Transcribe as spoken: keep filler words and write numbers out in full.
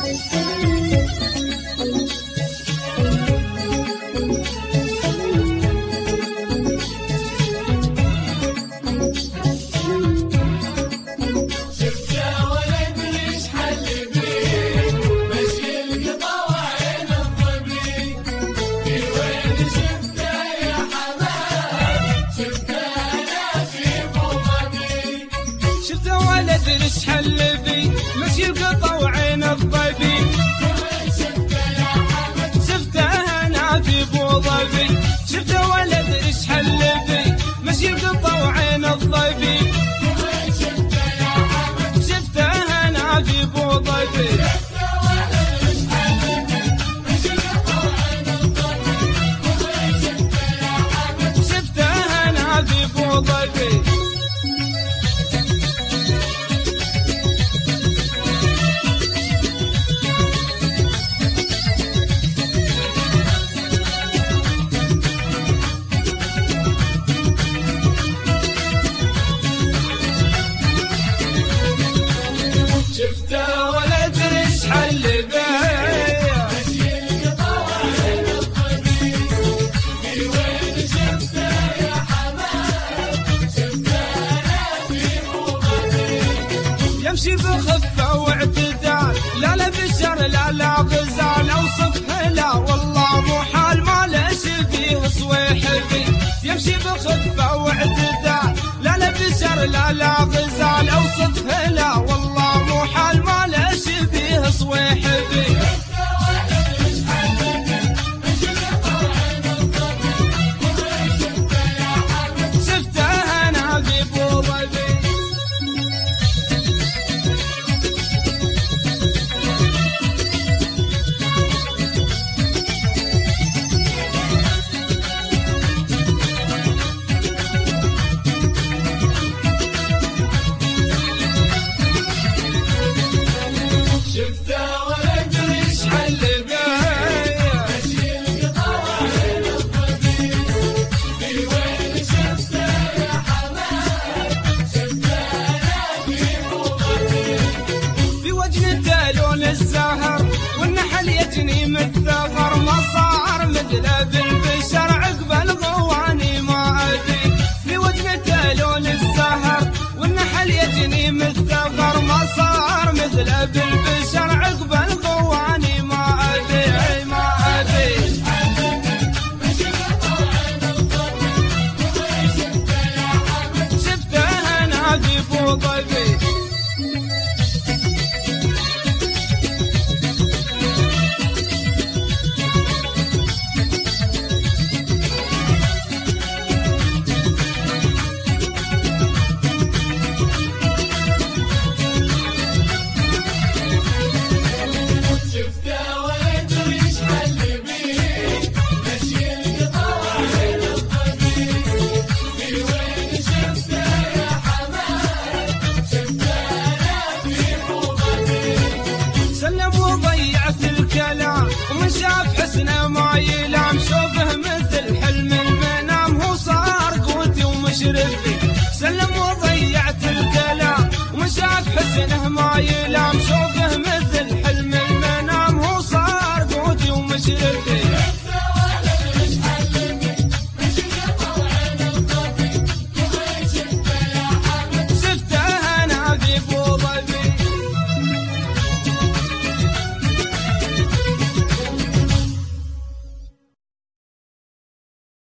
ليش حلبي مشي القطا وعين الظبي شفته يا حمد شفته هنا في ابو ظبي شفته ولد ايش حلبي مشي القطا وعين الظبي شفته يا حمد شفته هنا في ابو ظبي شفته هنا في ابو ظبي شفته ولد ايش حلبي مشي القطا وعين الظبي في وين شفته يا حماد شفته انا في ابو ظبي يمشي بخفه واعتدال لا لا بشر لا لا غزال اوصفه لا والله مو حال ما ليش فيه صويحبي يمشي بخفه واعتدال لا لا بشر لا لا غزال اوصفه لا والله مو حال ما ليش فيه صويحبي شفته هنا في ابو ظبي شفته ولد ايش حلبي مشي القطا وعين الظبي في وين شفته يا حماد شفته انا في ابو ظبي في وجنته لون الزهر والنحل يجني مثغر ما صار مثله بالبشر عقب الغواني ما ادري في وجنته لون الزهر والنحل يجني مثغر ما صار مثله بالبشر عقب الغواني ما ادري ما ادري شفته هنا في ابو ظبي شفته ولد ايش حلبي مشي القطا وعين الظبي في وين شفته يا حماد شفته انا في ابو ظبي سلم وضيعت الكلام ومن شاف حسنه ما يلام شوفه مثل حلم المنام هو صار قوتي ومشرفي سلم وضيعت الكلام ومن شاف حسنه ما يلام